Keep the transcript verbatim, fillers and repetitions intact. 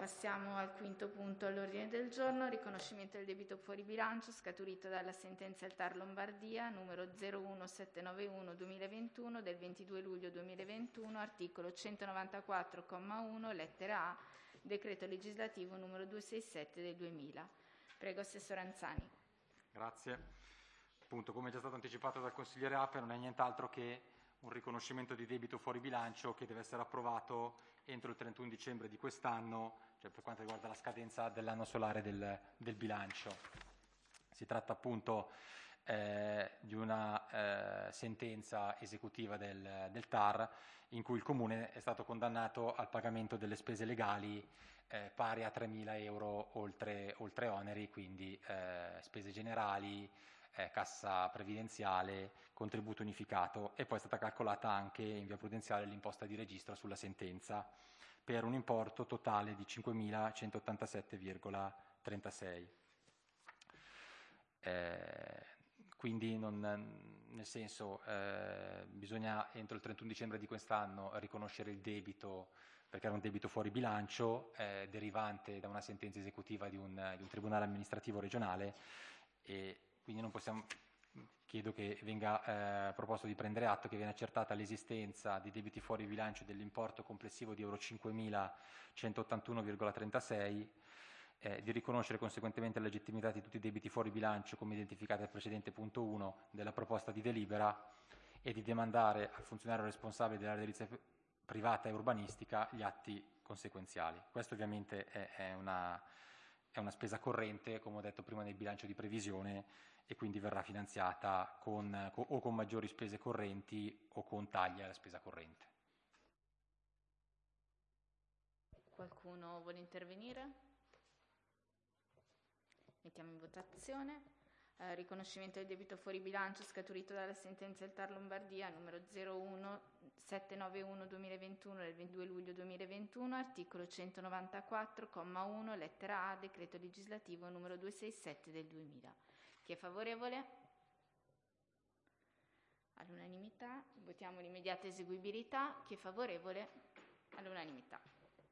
Passiamo al quinto punto all'ordine del giorno, riconoscimento del debito fuori bilancio scaturito dalla sentenza del T A R Lombardia numero zero uno sette nove uno duemilaventuno del ventidue luglio duemilaventuno, articolo centonovantaquattro comma uno, lettera A, decreto legislativo numero duecentosessantasette del duemila. Prego, Assessore Anzani. Grazie. Appunto, come è già stato anticipato dal consigliere Ape, non è nient'altro che un riconoscimento di debito fuori bilancio che deve essere approvato entro il trentuno dicembre di quest'anno, cioè per quanto riguarda la scadenza dell'anno solare del, del bilancio. Si tratta appunto eh, di una eh, sentenza esecutiva del, del T A R in cui il Comune è stato condannato al pagamento delle spese legali eh, pari a tremila euro oltre, oltre oneri, quindi eh, spese generali, eh, cassa previdenziale, contributo unificato, e poi è stata calcolata anche in via prudenziale l'imposta di registro sulla sentenza per un importo totale di cinquemilacentottantasette virgola trentasei. Eh, quindi non, nel senso eh, bisogna entro il trentuno dicembre di quest'anno riconoscere il debito, perché era un debito fuori bilancio eh, derivante da una sentenza esecutiva di un, di un tribunale amministrativo regionale, e quindi non possiamo, chiedo che venga eh, proposto di prendere atto che viene accertata l'esistenza di debiti fuori bilancio dell'importo complessivo di euro cinquemilacentottantuno virgola trentasei, eh, di riconoscere conseguentemente la legittimità di tutti i debiti fuori bilancio come identificati al precedente punto uno della proposta di delibera, e di demandare al funzionario responsabile dell'area edilizia privata e urbanistica gli atti conseguenziali. Questo ovviamente è, è, una, è una spesa corrente, come ho detto prima, nel bilancio di previsione, e quindi verrà finanziata con, con, o con maggiori spese correnti o con tagli alla spesa corrente. Qualcuno vuole intervenire? Mettiamo in votazione. Eh, riconoscimento del debito fuori bilancio scaturito dalla sentenza del T A R Lombardia numero zero uno sette nove uno duemilaventuno del ventidue luglio duemilaventuno, articolo centonovantaquattro comma uno, lettera A, decreto legislativo numero duecentosessantasette del duemila. Chi è favorevole? All'unanimità. Votiamo l'immediata eseguibilità. Chi è favorevole? All'unanimità.